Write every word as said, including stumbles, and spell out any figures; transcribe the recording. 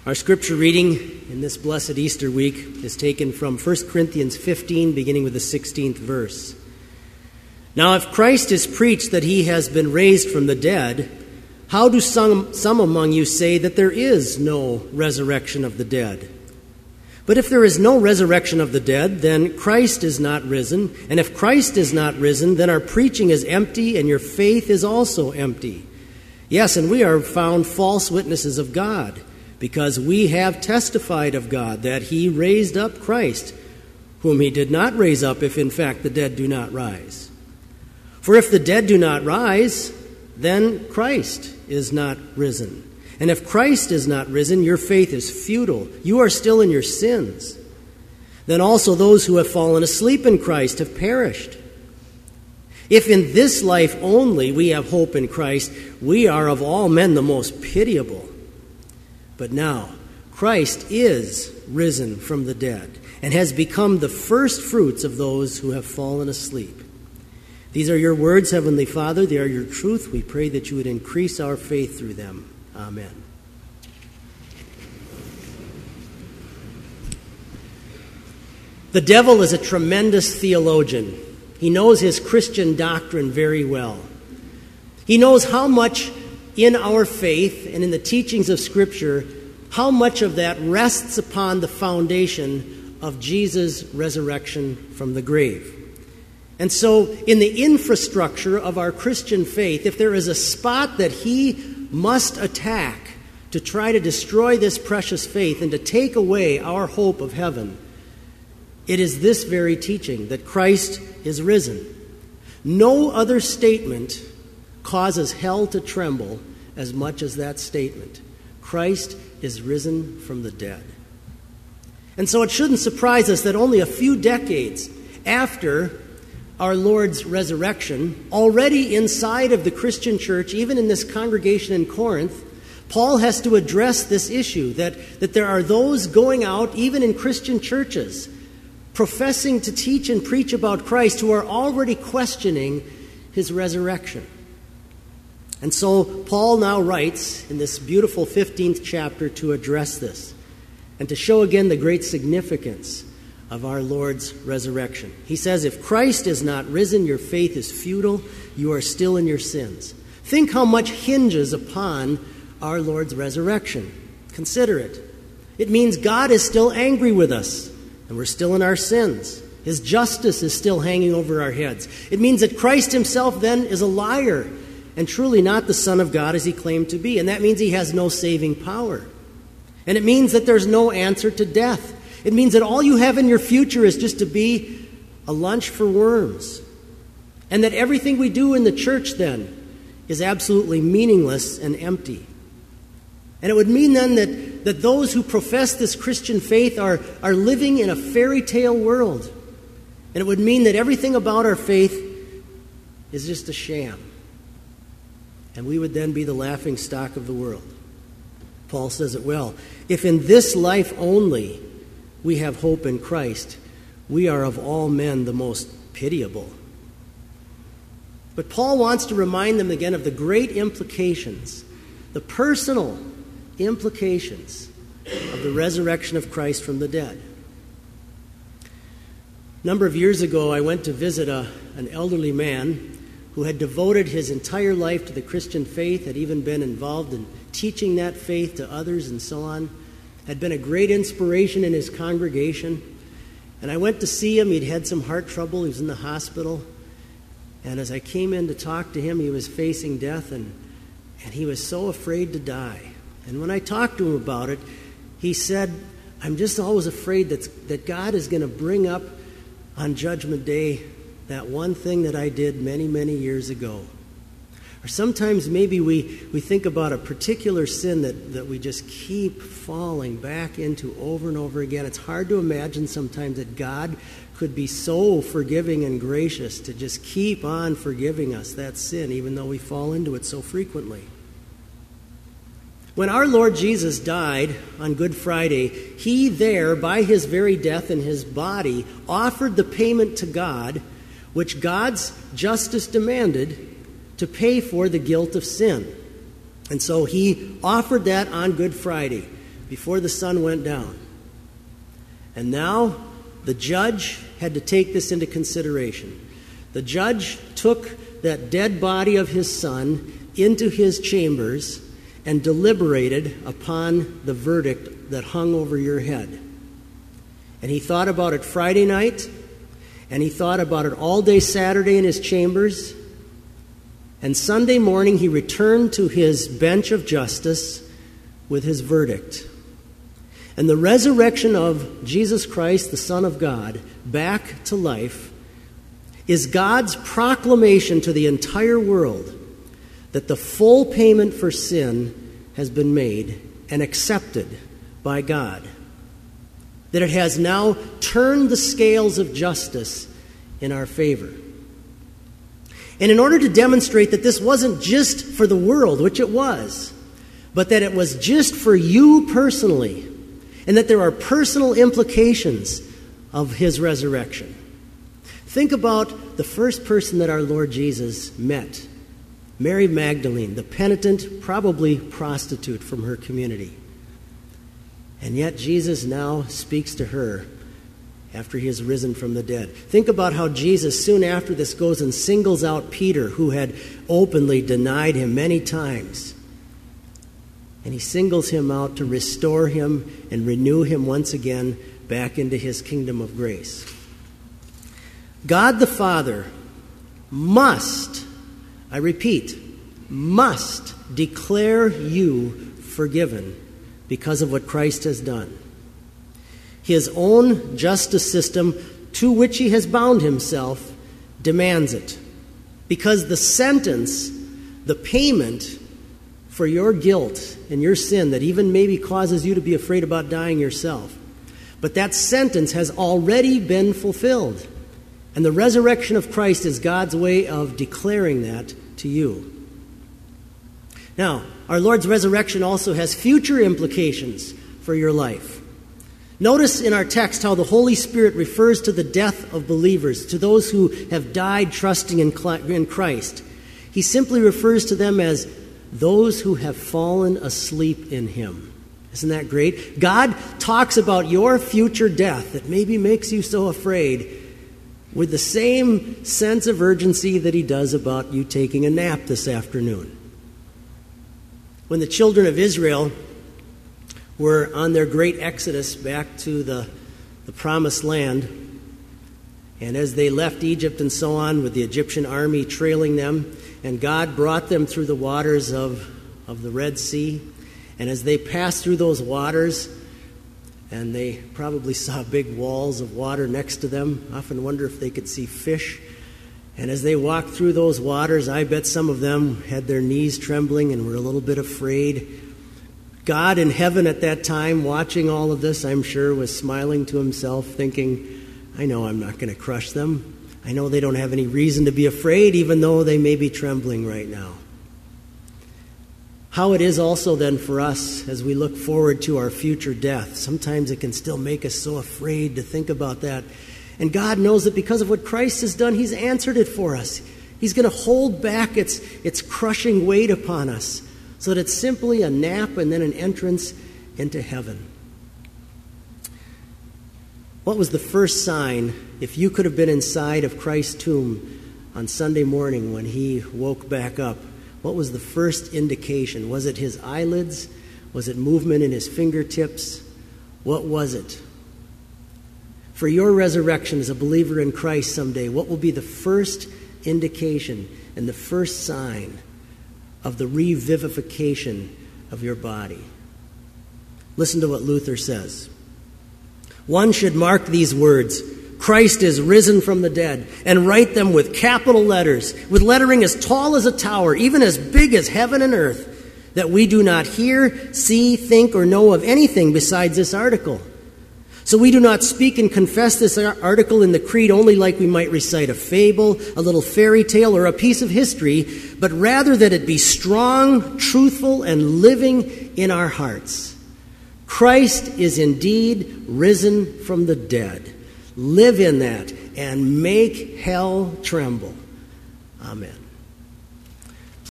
Our scripture reading in this blessed Easter week is taken from First Corinthians fifteen, beginning with the sixteenth verse. Now, if Christ is preached that he has been raised from the dead, how do some, some among you say that there is no resurrection of the dead? But if there is no resurrection of the dead, then Christ is not risen. And if Christ is not risen, then our preaching is empty and your faith is also empty. Yes, and we are found false witnesses of God, because we have testified of God that he raised up Christ, whom he did not raise up if in fact the dead do not rise. For if the dead do not rise, then Christ is not risen. And if Christ is not risen, your faith is futile. You are still in your sins. Then also those who have fallen asleep in Christ have perished. If in this life only we have hope in Christ, we are of all men the most pitiable. But now, Christ is risen from the dead and has become the first fruits of those who have fallen asleep. These are your words, Heavenly Father. They are your truth. We pray that you would increase our faith through them. Amen. The devil is a tremendous theologian. He knows his Christian doctrine very well. He knows how much in our faith and in the teachings of Scripture, how much of that rests upon the foundation of Jesus' resurrection from the grave. And so, in the infrastructure of our Christian faith, if there is a spot that he must attack to try to destroy this precious faith and to take away our hope of heaven, it is this very teaching that Christ is risen. No other statement causes hell to tremble as much as that statement. Christ is risen from the dead. And so it shouldn't surprise us that only a few decades after our Lord's resurrection, already inside of the Christian church, even in this congregation in Corinth, Paul has to address this issue, that, that there are those going out, even in Christian churches, professing to teach and preach about Christ who are already questioning his resurrection. And so Paul now writes in this beautiful fifteenth chapter to address this and to show again the great significance of our Lord's resurrection. He says, if Christ is not risen, your faith is futile, you are still in your sins. Think how much hinges upon our Lord's resurrection. Consider it. It means God is still angry with us, and we're still in our sins. His justice is still hanging over our heads. It means that Christ himself then is a liar and truly not the Son of God as he claimed to be. And that means he has no saving power. And it means that there's no answer to death. It means that all you have in your future is just to be a lunch for worms. And that everything we do in the church then is absolutely meaningless and empty. And it would mean then that, that those who profess this Christian faith are, are living in a fairy tale world. And it would mean that everything about our faith is just a sham. And we would then be the laughing stock of the world. Paul says it well. If in this life only we have hope in Christ, we are of all men the most pitiable. But Paul wants to remind them again of the great implications, the personal implications of the resurrection of Christ from the dead. A number of years ago, I went to visit a, an elderly man who had devoted his entire life to the Christian faith, had even been involved in teaching that faith to others and so on, had been a great inspiration in his congregation. And I went to see him. He'd had some heart trouble. He was in the hospital. And as I came in to talk to him, he was facing death, and, and he was so afraid to die. And when I talked to him about it, he said, I'm just always afraid that, that God is going to bring up on Judgment Day that one thing that I did many, many years ago. Or sometimes maybe we, we think about a particular sin that, that we just keep falling back into over and over again. It's hard to imagine sometimes that God could be so forgiving and gracious to just keep on forgiving us that sin, even though we fall into it so frequently. When our Lord Jesus died on Good Friday, he there, by his very death in his body, offered the payment to God, which God's justice demanded, to pay for the guilt of sin. And so he offered that on Good Friday before the sun went down. And now the judge had to take this into consideration. The judge took that dead body of his son into his chambers and deliberated upon the verdict that hung over your head. And he thought about it Friday night, and he thought about it all day Saturday in his chambers. And Sunday morning he returned to his bench of justice with his verdict. And the resurrection of Jesus Christ, the Son of God, back to life, is God's proclamation to the entire world that the full payment for sin has been made and accepted by God. That it has now turned the scales of justice in our favor. And in order to demonstrate that this wasn't just for the world, which it was, but that it was just for you personally, and that there are personal implications of his resurrection. Think about the first person that our Lord Jesus met, Mary Magdalene, the penitent, probably prostitute from her community. And yet Jesus now speaks to her after he has risen from the dead. Think about how Jesus, soon after this, goes and singles out Peter, who had openly denied him many times. And he singles him out to restore him and renew him once again back into his kingdom of grace. God the Father must, I repeat, must declare you forgiven because of what Christ has done. His own justice system, to which he has bound himself, demands it. Because the sentence, the payment for your guilt and your sin that even maybe causes you to be afraid about dying yourself, but that sentence has already been fulfilled. And the resurrection of Christ is God's way of declaring that to you. Now, our Lord's resurrection also has future implications for your life. Notice in our text how the Holy Spirit refers to the death of believers, to those who have died trusting in Christ. He simply refers to them as those who have fallen asleep in him. Isn't that great? God talks about your future death that maybe makes you so afraid with the same sense of urgency that he does about you taking a nap this afternoon. When the children of Israel were on their great exodus back to the, the promised land, and as they left Egypt and so on with the Egyptian army trailing them, and God brought them through the waters of, of the Red Sea, and as they passed through those waters, and they probably saw big walls of water next to them, often wonder if they could see fish. And as they walked through those waters, I bet some of them had their knees trembling and were a little bit afraid. God in heaven at that time, watching all of this, I'm sure, was smiling to himself, thinking, I know I'm not going to crush them. I know they don't have any reason to be afraid, even though they may be trembling right now. How it is also then for us as we look forward to our future death. Sometimes it can still make us so afraid to think about that. And God knows that because of what Christ has done, he's answered it for us. He's going to hold back its, its crushing weight upon us so that it's simply a nap and then an entrance into heaven. What was the first sign, if you could have been inside of Christ's tomb on Sunday morning when he woke back up? What was the first indication? Was it his eyelids? Was it movement in his fingertips? What was it? For your resurrection as a believer in Christ someday, what will be the first indication and the first sign of the revivification of your body? Listen to what Luther says. One should mark these words, Christ is risen from the dead, and write them with capital letters, with lettering as tall as a tower, even as big as heaven and earth, that we do not hear, see, think, or know of anything besides this article. So we do not speak and confess this article in the creed only like we might recite a fable, a little fairy tale, or a piece of history, but rather that it be strong, truthful, and living in our hearts. Christ is indeed risen from the dead. Live in that and make hell tremble. Amen.